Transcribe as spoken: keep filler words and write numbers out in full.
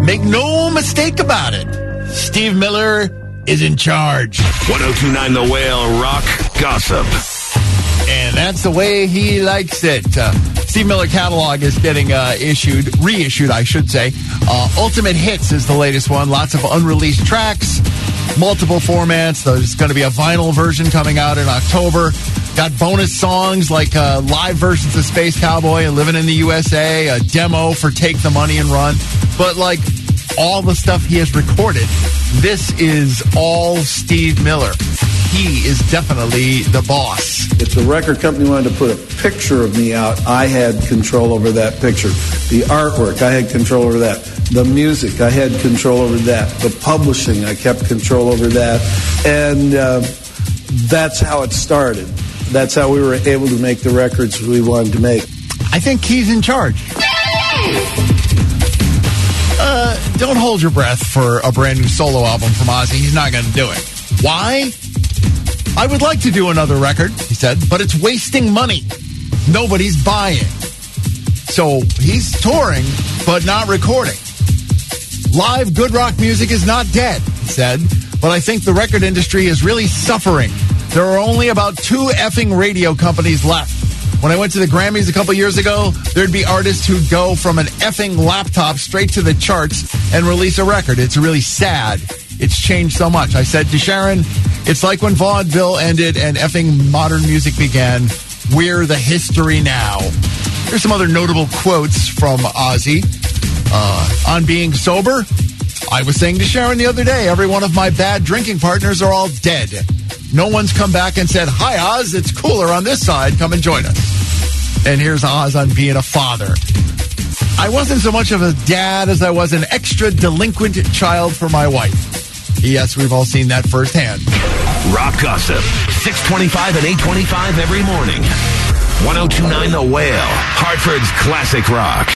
Make no mistake about it. Steve Miller is in charge. ten twenty-nine The Whale Rock Gossip. And that's the way he likes it. Uh, Steve Miller catalog is getting uh, issued, reissued, I should say. Uh, Ultimate Hits is the latest one. Lots of unreleased tracks, multiple formats. There's going to be a vinyl version coming out in October. Got bonus songs like uh, live versions of Space Cowboy and Living in the U S A, a demo for Take the Money and Run. But like all the stuff he has recorded, this is all Steve Miller. He is definitely the boss. If the record company wanted to put a picture of me out, I had control over that picture. The artwork, I had control over that. The music, I had control over that. The publishing, I kept control over that. And uh, that's how it started. That's how we were able to make the records we wanted to make. I think he's in charge. Uh, don't hold your breath for a brand new solo album from Ozzy. He's not going to do it. Why? I would like to do another record, he said, but it's wasting money. Nobody's buying. So he's touring, but not recording. Live good rock music is not dead, he said, but I think the record industry is really suffering. There are only about two effing radio companies left. When I went to the Grammys a couple years ago, there'd be artists who'd go from an effing laptop straight to the charts and release a record. It's really sad. It's changed so much. I said to Sharon, it's like when vaudeville ended and effing modern music began. We're the history now. Here's some other notable quotes from Ozzy. Uh, on being sober, I was saying to Sharon the other day, every one of my bad drinking partners are all dead. No one's come back and said, hi, Oz, it's cooler on this side. Come and join us. And here's Oz on being a father. I wasn't so much of a dad as I was an extra delinquent child for my wife. Yes, we've all seen that firsthand. Rock Gossip, six twenty-five and eight twenty-five every morning. ten twenty-nine The Whale, Hartford's classic rock.